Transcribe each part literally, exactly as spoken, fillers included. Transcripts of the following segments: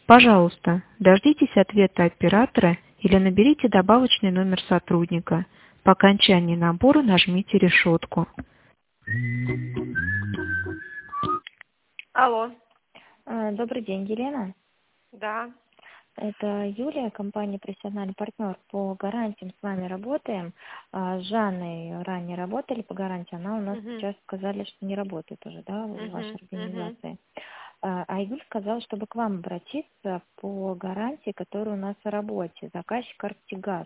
Пожалуйста, дождитесь ответа оператора или наберите добавочный номер сотрудника. По окончании набора нажмите решетку. Алло. А, Добрый день, Елена. Да. Это Юлия, компания «Профессиональный партнер». По гарантиям с вами работаем. А, С Жанной ранее работали по гарантии. Она у нас Угу. сейчас сказали, что не работает уже, да, в Угу. вашей Угу. организации. А а Юль сказала, чтобы к вам обратиться по гарантии, которая у нас в работе. Заказчик «Артигаз».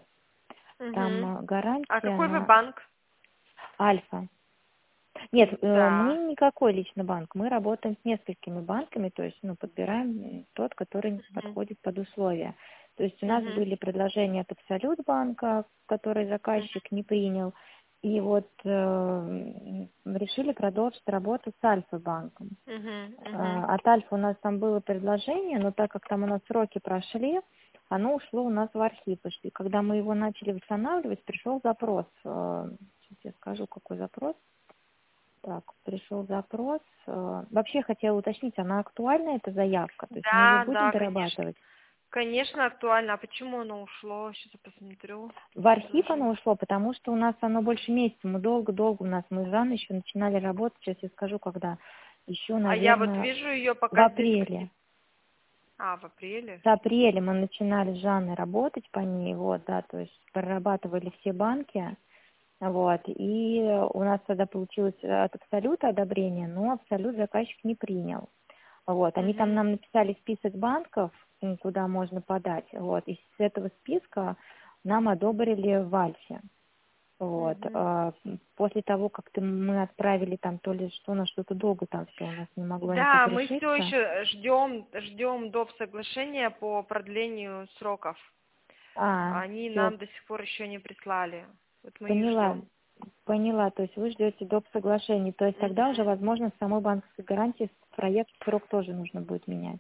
Там Угу. а, А гарантия какой вы на банк? «Альфа». Нет, э, мы Да. никакой лично банк, мы работаем с несколькими банками, то есть ну, подбираем тот, который Угу. подходит под условия. То есть у нас Угу. были предложения от Абсолют банка, который заказчик не принял, и вот э, м, решили продолжить работу с Альфа банком. Угу. Угу. А, От Альфа у нас там было предложение, но так как там у нас сроки прошли, оно ушло у нас в архив. И когда мы его начали восстанавливать, пришел запрос. э, Сейчас я скажу, какой запрос. Так, пришел запрос. Э, Вообще хотела уточнить, она актуальна, эта заявка? То есть мы ее Да, будем да, конечно. дорабатывать? Конечно, актуально. А почему оно ушло? Сейчас я посмотрю. В архив оно Предложение. ушло, потому что у нас оно больше месяца. Мы долго-долго у нас, мы с Жанной еще начинали работать, сейчас я скажу, когда. Еще, А я вот наверное, вижу ее в пока здесь в апреле. сети. А, в апреле? С апреля мы начинали с Жанной работать по ней, вот, да, то есть прорабатывали все банки. Вот, и у нас тогда получилось от Абсолюта одобрение, но Абсолют заказчик не принял. Вот, они там Угу. нам написали список банков, м, куда можно подать, вот, и с этого списка нам одобрили в Альфе. Вот, Угу. а, м, после того, как ты, мы отправили там то ли что, на что-то долго там все у нас не могло никак Да, мы все решиться. еще ждем, ждем доп. Соглашения по продлению сроков. А, Они все, нам до сих пор еще не прислали. Вот мы их поняла, ждем. поняла, то есть вы ждете доп. Соглашений, то есть тогда уже, Угу. возможно, с самой банковской гарантии проект срок тоже нужно будет менять.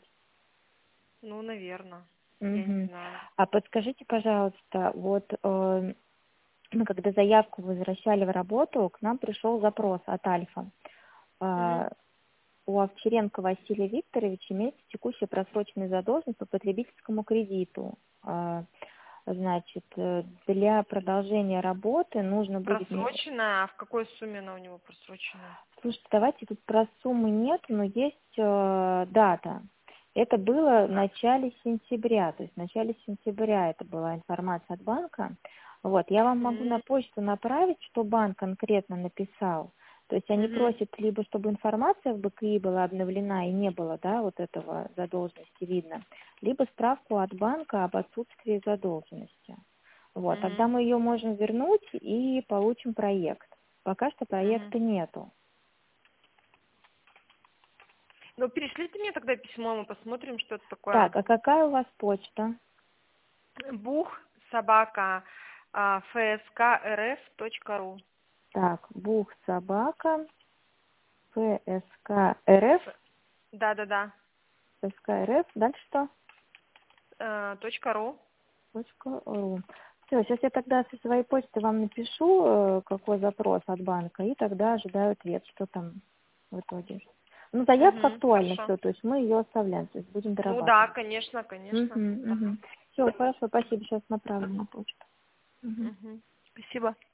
Ну, наверное. Я не Мгм. знаю. А подскажите, пожалуйста, вот э, мы когда заявку возвращали в работу, к нам пришел запрос от Альфа. Угу. А, У Овчаренко Василия Викторовича имеется текущая просроченная задолженность по потребительскому кредиту. А, Значит, э, для продолжения работы нужно будет... мне- Просроченная, а в какой сумме она у него просроченная? Слушайте, давайте тут про суммы нет, но есть э, дата. Это было в А, начале сентября, то есть в начале сентября это была информация от банка. Вот, я вам могу на м, почту направить, что банк конкретно написал. То есть они мгм, просят либо, чтобы информация в бэ ка и была обновлена и не было, да, вот этого задолженности видно, либо справку от банка об отсутствии задолженности. Вот, тогда мгм, мы ее можем вернуть и получим проект. Пока что мгм. проекта нету. Ну, перешлите мне тогда письмо, мы посмотрим, что это такое. Так, а какая у вас почта? Бух, собака, а, эф эс ка эр эф точка ру. Так, бух собака, эф эс ка эр эф, Да-да-да. эф эс ка эр эф, дальше что? Э, Точка ру. Точка ру. Все, сейчас я тогда со своей почты вам напишу, э, какой запрос от банка, и тогда ожидаю ответ, что там в итоге. Ну, заявка Угу, актуальна, хорошо. все, то есть мы ее оставляем, то есть будем Ну да, дорабатывать. конечно, конечно. Угу, Да. угу. Все, хорошо, спасибо, сейчас направлю на почту. Угу. Мгм. Спасибо.